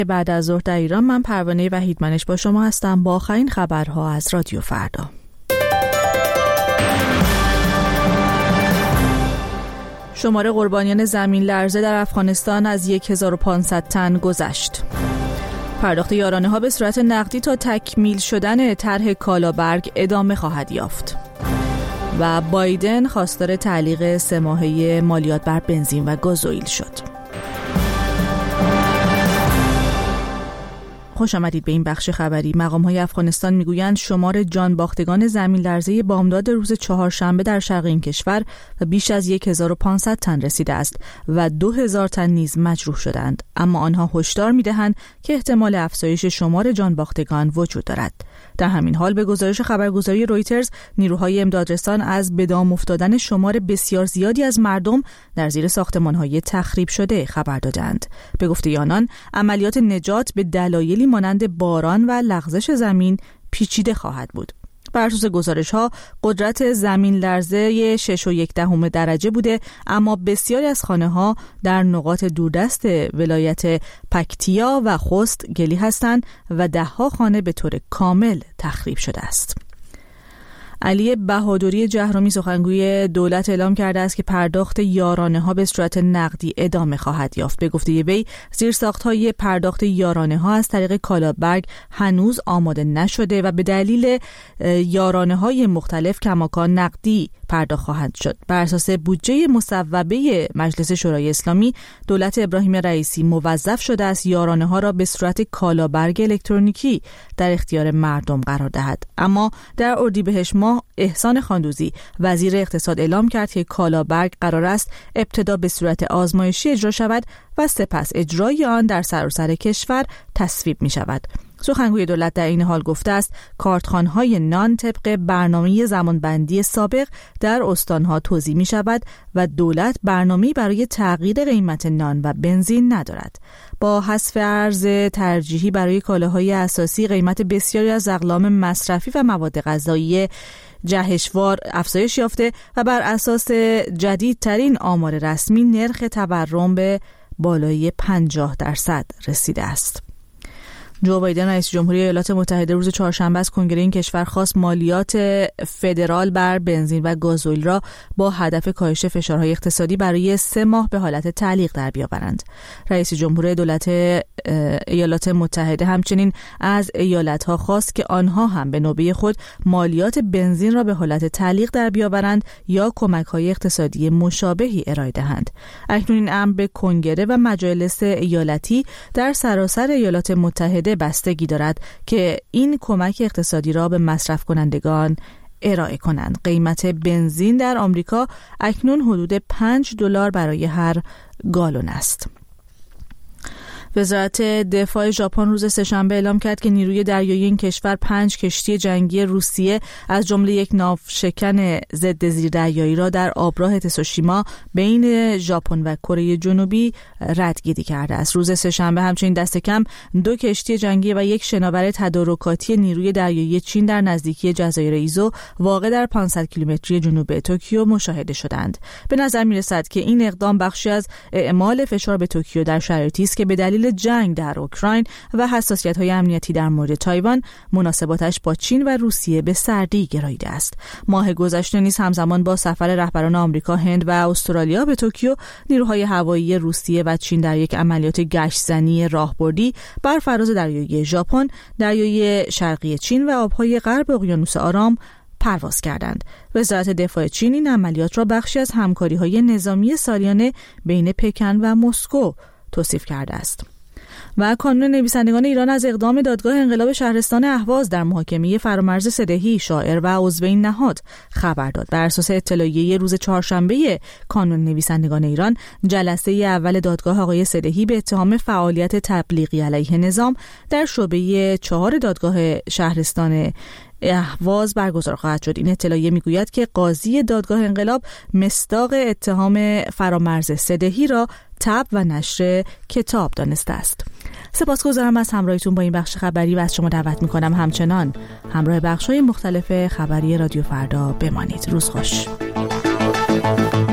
بعد از ظهر در ایران. من پروانه وحیدمنش با شما هستم با آخرین خبرها از رادیو فردا. شمار قربانیان زمین لرزه در افغانستان از 1500 تن گذشت. پرداخت یارانه‌ها به صورت نقدی تا تکمیل شدن طرح کالابرگ ادامه خواهد یافت. و بایدن خواستار تعلیق 3 ماهه مالیات بر بنزین و گازوئیل شد. خوش آمدید به این بخش خبری. مقام‌های افغانستان میگویند شمار جانباختگان زمین لرزه بامداد روز چهارشنبه در شرق این کشور و بیش از 1500 تن رسیده است و 2000 تن نیز مجروح شدند، اما آنها هشدار می‌دهند که احتمال افزایش شمار جانباختگان وجود دارد. در همین حال به گزارش خبرگزاری رویترز، نیروهای امدادرسان از به دام افتادن شمار بسیار زیادی از مردم در زیر ساختمان‌های تخریب شده خبر دادند. به گفته آنان، عملیات نجات به دلایلی مانند باران و لغزش زمین پیچیده خواهد بود. بر اساس گزارش‌ها، قدرت زمین لرزه 6.1 درجه بوده، اما بسیاری از خانه‌ها در نقاط دوردست ولایت پکتیا و خوست گلی هستند و 10 خانه به طور کامل تخریب شده است. علی بهادری جهرومی سخنگوی دولت اعلام کرده است که پرداخت یارانه‌ها به صورت نقدی ادامه خواهد یافت. به گفته وی، زیرساخت‌های پرداخت یارانه‌ها از طریق کالابرگ هنوز آماده نشده و به دلیل یارانه‌های مختلف کماکان نقدی پرداخت خواهد شد. بر اساس بودجه مصوبه مجلس شورای اسلامی، دولت ابراهیم رئیسی موظف شده است یارانه‌ها را به صورت کالابرگ الکترونیکی در اختیار مردم قرار دهد. اما در اردیبهشت ماه احسان خاندوزی وزیر اقتصاد اعلام کرد که کالابرگ قرار است ابتدا به صورت آزمایشی اجرا شود و سپس اجرای آن در سراسر کشور تصویب می شود. سخنگوی دولت در این حال گفته است کارتخوان‌های نان طبق برنامه زمانبندی سابق در استانها توزیع می شود و دولت برنامه‌ای برای تغییر قیمت نان و بنزین ندارد. با حذف ارز ترجیحی برای کالاهای اساسی، قیمت بسیاری از اقلام مصرفی و مواد غذایی جهشوار افزایش یافته و بر اساس جدیدترین آمار رسمی نرخ تورم به بالای 50% رسیده است. جو بایدن رئیس جمهوری ایالات متحده روز چهارشنبه از کنگره این کشور خواست مالیات فدرال بر بنزین و گازوئیل را با هدف کاهش فشارهای اقتصادی برای 3 ماه به حالت تعلیق در بیاورند. رئیس جمهور دولت ایالات متحده همچنین از ایالت‌ها خواست که آنها هم به نوبه خود مالیات بنزین را به حالت تعلیق در بیاورند یا کمک‌های اقتصادی مشابهی ارائه دهند. اکنون این امر به کنگره و مجالس ایالتی در سراسر ایالات متحده بستگی دارد که این کمک اقتصادی را به مصرف کنندگان ارائه کنند. قیمت بنزین در آمریکا اکنون حدود $5 برای هر گالن است. وزارت دفاع ژاپن روز سه‌شنبه اعلام کرد که نیروی دریایی این کشور 5 کشتی جنگی روسیه از جمله یک ناوشکن ضد زیردریایی را در آبراه تسوشیما بین ژاپن و کره جنوبی ردگیری کرده است. روز سه‌شنبه همچنین دست کم 2 کشتی جنگی و یک شناور تدارکاتی نیروی دریایی چین در نزدیکی جزایر ایزو واقع در 500 کیلومتری جنوب توکیو مشاهده شدند. به نظر می‌رسد که این اقدام بخشی از اعمال فشار به توکیو در شرایطی است که به دلیل جنگ در اوکراین و حساسیت‌های امنیتی در مورد تایوان، مناسباتش با چین و روسیه به سردی گراییده است. ماه گذشته نیز همزمان با سفر رهبران آمریکا، هند و استرالیا به توکیو، نیروهای هوایی روسیه و چین در یک عملیات گشت‌زنی راهبردی بر فراز دریایی ژاپن، دریای شرقی چین و آب‌های غرب اقیانوس آرام پرواز کردند. وزارت دفاع چین این عملیات را بخشی از همکاری‌های نظامی سالیانه بین پکن و مسکو توصیف کرده است. و کانون نویسندگان ایران از اقدام دادگاه انقلاب شهرستان اهواز در محاکمه فرامرز سدهی، شاعر و عضو این نهاد خبر داد. بر اساس اطلاعیه روز چهارشنبه کانون نویسندگان ایران، جلسه اول دادگاه آقای سدهی به اتهام فعالیت تبلیغی علیه نظام در شعبه 4 دادگاه شهرستان اهواز برگزار خواهد شد. این اطلاعیه میگوید که قاضی دادگاه انقلاب مصداق اتهام فرامرز سدهی را طبع و نشر کتاب دانسته است. سپاسگزارم از همراهیتون با این بخش خبری و از شما دعوت میکنم همچنان همراه بخش‌های مختلف خبری رادیو فردا بمانید. روز خوش.